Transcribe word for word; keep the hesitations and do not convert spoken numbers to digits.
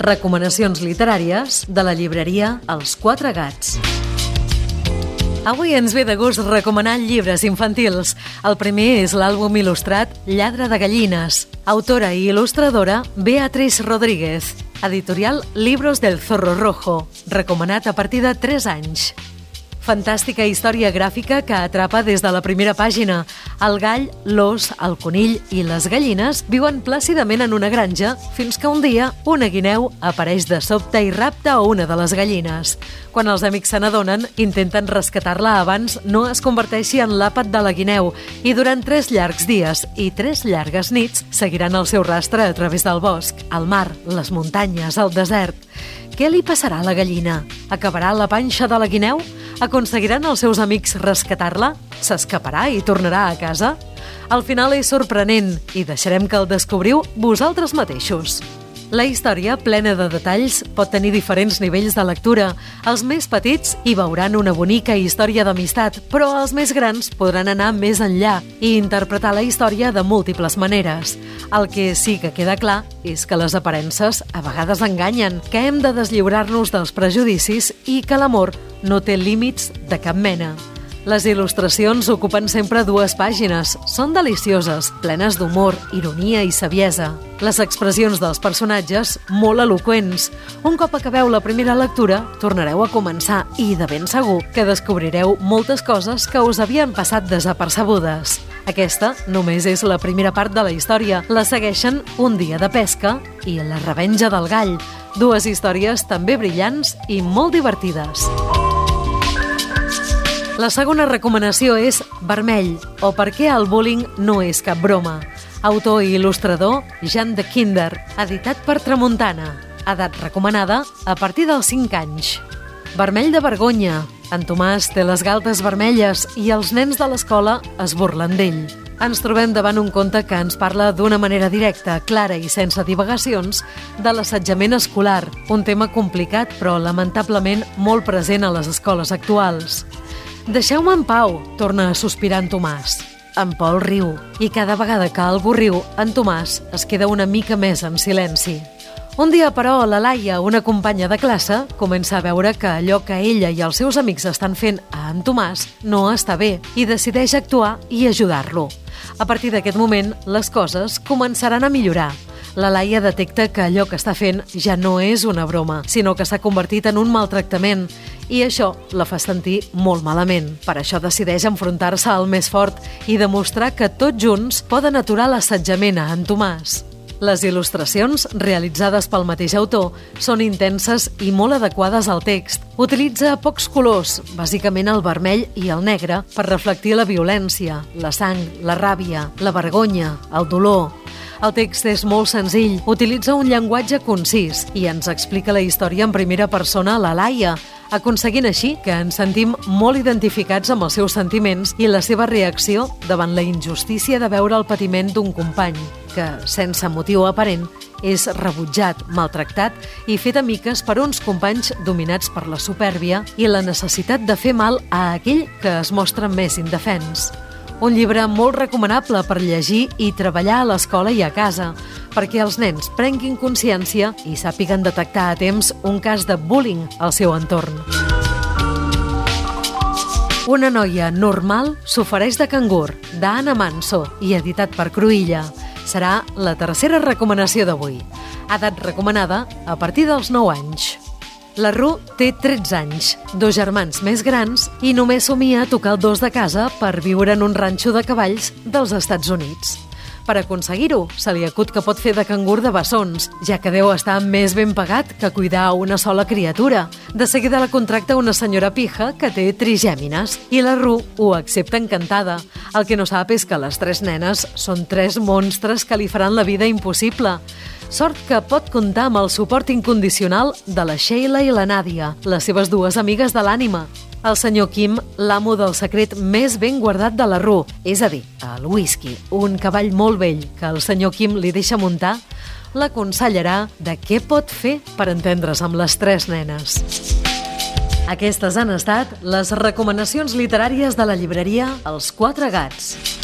Recomanacions literàries de la llibreria Els Quatre Gats. Avui ens ve de gust recomanar llibres infantils. El primer és l'àlbum il·lustrat Lladre de gallines. Autora i il·lustradora Beatriz Rodríguez. Editorial Libros del Zorro Rojo. Recomanat a partir de tres anys. Fantàstica història gràfica que atrapa des de la primera pàgina. El gall, l'ós, el conill i les gallines viuen plàcidament en una granja fins que un dia una guineu apareix de sobte i rapta a una de les gallines. Quan els amics se n'adonen, intenten rescatar-la abans no es converteixi en l'àpat de la guineu i durant tres llargs dies i tres llargues nits seguiran el seu rastre a través del bosc, el mar, les muntanyes, el desert. Què li passarà a la gallina? Acabarà a la panxa de la guineu? Aconseguiran els seus amics rescatar-la? S'escaparà i tornarà a casa? Al final és sorprenent i deixarem que el descobriu vosaltres mateixos. La història, plena de detalls, pot tenir diferents nivells de lectura. Els més petits hi veuran una bonica història d'amistat, però els més grans podran anar més enllà i interpretar la història de múltiples maneres. El que sí que queda clar és que les aparences a vegades enganyen, que hem de deslliurar-nos dels prejudicis i que l'amor no té límits de cap mena. Les il·lustracions ocupen sempre dues pàgines. Són delicioses, plenes d'humor, ironia i saviesa. Les expressions dels personatges, molt eloqüents. Un cop acabeu la primera lectura, tornareu a començar i de ben segur que descobrireu moltes coses que us havien passat desapercebudes. Aquesta només és la primera part de la història. La segueixen Un dia de pesca i La revenja del gall. Dues històries també brillants i molt divertides. La segona recomanació és Vermell, o Per què el bullying no és cap broma. Autor i il·lustrador Jan de Kinder, editat per Tramuntana. Edat recomanada a partir dels cinc anys. Vermell de vergonya. En Tomàs té les galtes vermelles i els nens de l'escola es burlen d'ell. Ens trobem davant un conte que ens parla d'una manera directa, clara i sense divagacions de l'assetjament escolar, un tema complicat però lamentablement molt present a les escoles actuals. Deixeu-me en pau, torna a sospirar en Tomàs. En Pol riu, i cada vegada que algú riu, en Tomàs es queda una mica més en silenci. Un dia, però, la Laia, una companya de classe, comença a veure que allò que ella i els seus amics estan fent a en Tomàs no està bé i decideix actuar i ajudar-lo. A partir d'aquest moment, les coses començaran a millorar. La Laia detecta que allò que està fent ja no és una broma, sinó que s'ha convertit en un maltractament i això la fa sentir molt malament. Per això decideix enfrontar-se al més fort i demostrar que tots junts poden aturar l'assetjament a en Tomàs. Les il·lustracions, realitzades pel mateix autor, són intenses i molt adequades al text. Utilitza pocs colors, bàsicament el vermell i el negre, per reflectir la violència, la sang, la ràbia, la vergonya, el dolor. El text és molt senzill, utilitza un llenguatge concís i ens explica la història en primera persona a la Laia, aconseguint així que ens sentim molt identificats amb els seus sentiments i la seva reacció davant la injustícia de veure el patiment d'un company, que, sense motiu aparent, és rebutjat, maltractat i fet a miques per uns companys dominats per la supèrbia i la necessitat de fer mal a aquell que es mostra més indefens. Un llibre molt recomanable per llegir i treballar a l'escola i a casa, perquè els nens prenguin consciència i sàpiguen detectar a temps un cas de bullying al seu entorn. Una noia normal s'ofereix de cangur, d'Anna Manso, i editat per Cruïlla. Serà la tercera recomanació d'avui. Edat recomanada a partir dels nou anys. La Ru té tretze anys, dos germans més grans i només somia tocar el dos de casa per viure en un ranxo de cavalls dels Estats Units. Per aconseguir-ho, se li acut que pot fer de cangur de bessons, ja que deu estar més ben pagat que cuidar una sola criatura. De seguida la contracta una senyora pija que té trigèmines i la Ru ho accepta encantada. El que no sap és que les tres nenes són tres monstres que li faran la vida impossible. Sort que pot comptar amb el suport incondicional de la Sheila i la Nàdia, les seves dues amigues de l'ànima. El senyor Kim, l'amo del secret més ben guardat de la Ru, és a dir, el whisky, un cavall molt vell que el senyor Kim li deixa muntar, l'aconsellarà de què pot fer per entendre's amb les tres nenes. Aquestes han estat les recomanacions literàries de la llibreria Els Quatre Gats.